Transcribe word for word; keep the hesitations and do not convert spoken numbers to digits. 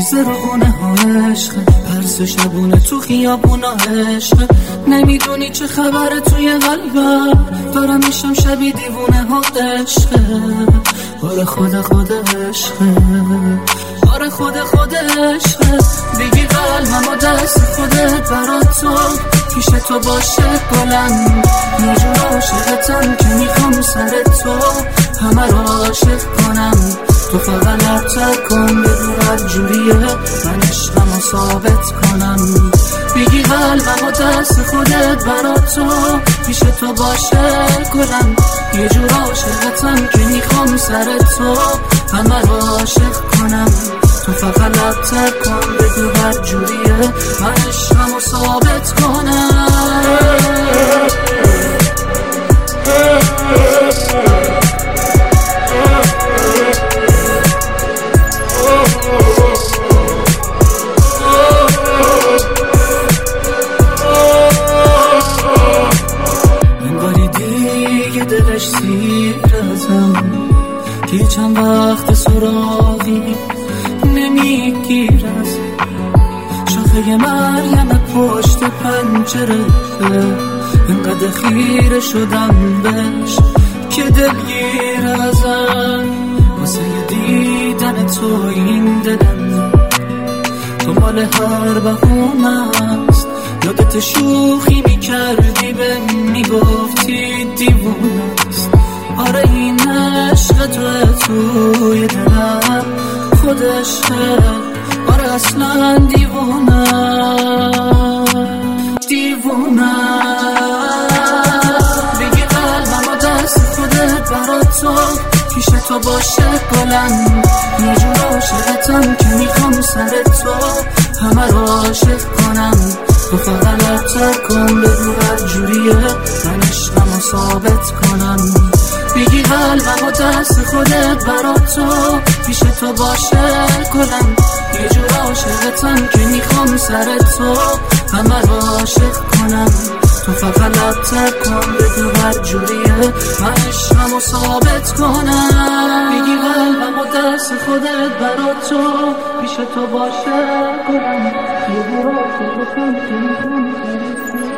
ریزه رو خونه ها عشق، پرس شبونه تو خیابونا عشق. نمیدونی چه خبره توی قلبم، دارم میشم شبی دیوونه ها عشق. آره خود خود عشق، آره خود خود عشق. بگی قلبم و دست خودت برات تو، پیش تو باشه گلم. یه جور عاشقتم که میخوام سر تو همه رو عاشق کنم. تو فقط لبتر کن بگو هر جوریه، من عشقم رو ثابت کنم. بگی قلبم و دست خودت برات تو، پیش تو باشه گلم. یه جور عاشقتم که میخوام سر تو همه رو عاشق کنم. تو فقط لبتر کن بگو هر جوریه، من عشقم رو ثابت کنم. انگاری دیگه دلش سیر ازم، که چند وقت سراغی نمیگیر از شاخه مریم پشت پنجره. اینقدر خیره شدم بهش که دلگیر ازم، واسه دیدن تو این دلم تو مال هر بهونه است. یادت شوخی میکردی به میگفتی دیوونه است. آره این عشق توه توی دلم خودشه، آره اصلا دیوونه دیوونه. بگی قلبم و دست خودت برات تو، پیش تو باشه گلم. یه جور عاشقتم که میخوام سر تو همه رو عاشق کنم. تو فقط لبتر کن بگو هر جوریه، من عشقم رو ثابت کنم. بگی قلبم و دست خودت برات تو، پیش تو باشه گلم. یه جور عاشقتم که میخوام سر تو همه رو عاشق کنم. تو فقط لبتر کن بگو هر جوریه، من عشقم رو ثابت کنم. بگی قلبم و دست خودت برات تو، پیش تو باشه گلم. یه جور عاشقتم که میخوام سر تو